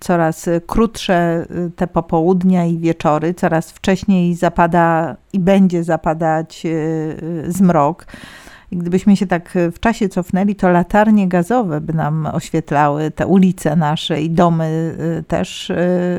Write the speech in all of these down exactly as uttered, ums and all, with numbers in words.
coraz krótsze te popołudnia i wieczory, coraz wcześniej zapada i będzie zapadać zmrok. I gdybyśmy się tak w czasie cofnęli, to latarnie gazowe by nam oświetlały te ulice nasze i domy też.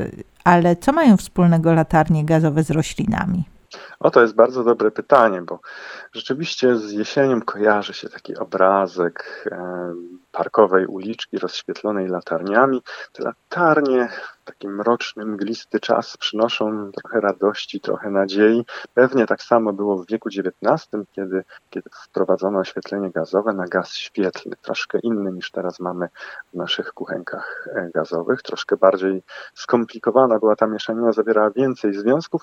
Ale co mają wspólnego latarnie gazowe z roślinami? O, to jest bardzo dobre pytanie, bo rzeczywiście z jesienią kojarzy się taki obrazek e, parkowej uliczki rozświetlonej latarniami. Te latarnie w taki mroczny, mglisty czas przynoszą trochę radości, trochę nadziei. Pewnie tak samo było w wieku dziewiętnastym, kiedy, kiedy wprowadzono oświetlenie gazowe na gaz świetlny, troszkę inny niż teraz mamy w naszych kuchenkach gazowych. Troszkę bardziej skomplikowana była ta mieszanina, zawierała więcej związków.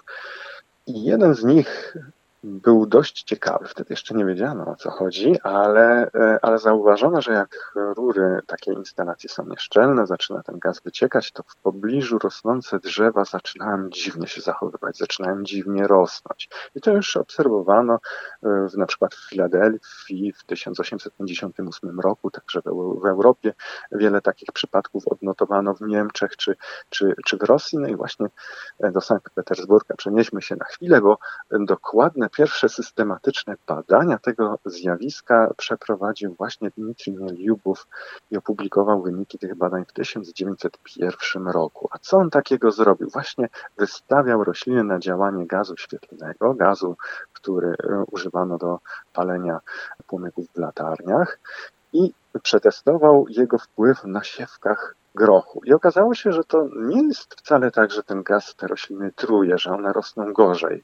I jeden z nich był dość ciekawy. Wtedy jeszcze nie wiedziano, o co chodzi, ale, ale zauważono, że jak rury takiej instalacji są nieszczelne, zaczyna ten gaz wyciekać, to w pobliżu rosnące drzewa zaczynają dziwnie się zachowywać, zaczynają dziwnie rosnąć. I to już obserwowano w, na przykład w Filadelfii w tysiąc osiemset pięćdziesiątym ósmym roku, także w, w Europie wiele takich przypadków odnotowano w Niemczech czy, czy, czy w Rosji. No i właśnie do Sankt Petersburga przenieśmy się na chwilę, bo dokładne pierwsze systematyczne badania tego zjawiska przeprowadził właśnie Dmitrij Mieliubow i opublikował wyniki tych badań w tysiąc dziewięćset pierwszym roku. A co on takiego zrobił? Właśnie wystawiał rośliny na działanie gazu świetlnego, gazu, który używano do palenia płomyków w latarniach i przetestował jego wpływ na siewkach grochu. I okazało się, że to nie jest wcale tak, że ten gaz te rośliny truje, że one rosną gorzej.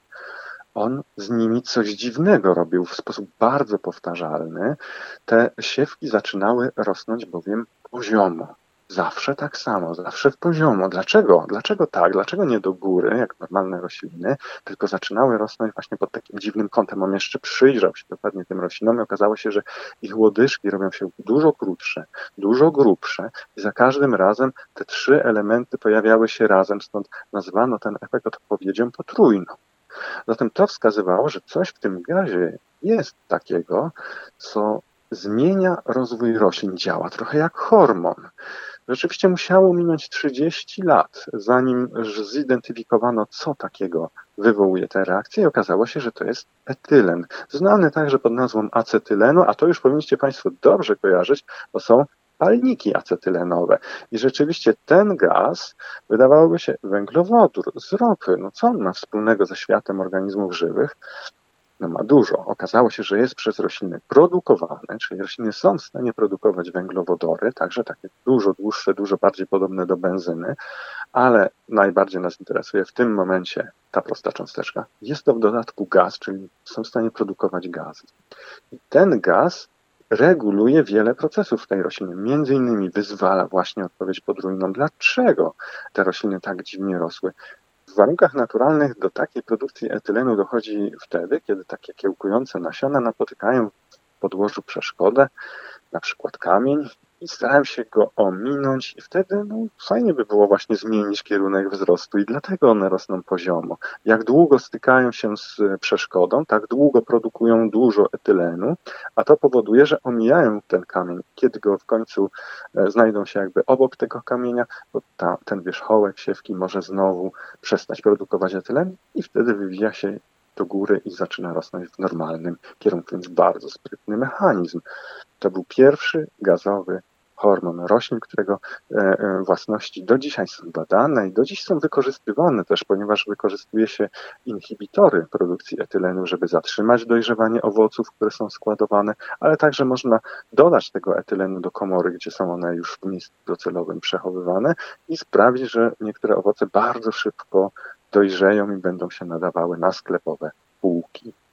On z nimi coś dziwnego robił w sposób bardzo powtarzalny. Te siewki zaczynały rosnąć bowiem poziomo. Zawsze tak samo, zawsze w poziomo. Dlaczego? Dlaczego tak? Dlaczego nie do góry, jak normalne rośliny, tylko zaczynały rosnąć właśnie pod takim dziwnym kątem. On jeszcze przyjrzał się dokładnie tym roślinom i okazało się, że ich łodyżki robią się dużo krótsze, dużo grubsze i za każdym razem te trzy elementy pojawiały się razem, stąd nazwano ten efekt odpowiedzią potrójną. Zatem to wskazywało, że coś w tym gazie jest takiego, co zmienia rozwój roślin, działa trochę jak hormon. Rzeczywiście musiało minąć trzydzieści lat, zanim zidentyfikowano, co takiego wywołuje tę reakcję i okazało się, że to jest etylen, znany także pod nazwą acetylenu, a to już powinniście Państwo dobrze kojarzyć, bo są palniki acetylenowe. I rzeczywiście ten gaz, wydawałoby się, węglowodór z ropy, no co on ma wspólnego ze światem organizmów żywych? No ma dużo. Okazało się, że jest przez rośliny produkowane, czyli rośliny są w stanie produkować węglowodory, także takie dużo dłuższe, dużo bardziej podobne do benzyny, ale najbardziej nas interesuje w tym momencie ta prosta cząsteczka. Jest to w dodatku gaz, czyli są w stanie produkować gazy. I ten gaz reguluje wiele procesów w tej roślinie. Między innymi wyzwala właśnie odpowiedź podwójną. Dlaczego te rośliny tak dziwnie rosły? W warunkach naturalnych do takiej produkcji etylenu dochodzi wtedy, kiedy takie kiełkujące nasiona napotykają w podłożu przeszkodę, na przykład kamień, i starają się go ominąć i wtedy no, fajnie by było właśnie zmienić kierunek wzrostu i dlatego one rosną poziomo. Jak długo stykają się z przeszkodą, tak długo produkują dużo etylenu, a to powoduje, że omijają ten kamień. Kiedy go w końcu e, znajdą się jakby obok tego kamienia, to ta, ten wierzchołek siewki może znowu przestać produkować etylen i wtedy wywija się do góry i zaczyna rosnąć w normalnym kierunku, więc bardzo sprytny mechanizm. To był pierwszy gazowy hormon roślin, którego własności do dzisiaj są badane i do dziś są wykorzystywane też, ponieważ wykorzystuje się inhibitory produkcji etylenu, żeby zatrzymać dojrzewanie owoców, które są składowane, ale także można dodać tego etylenu do komory, gdzie są one już w miejscu docelowym przechowywane i sprawić, że niektóre owoce bardzo szybko dojrzeją i będą się nadawały na sklepowe półki.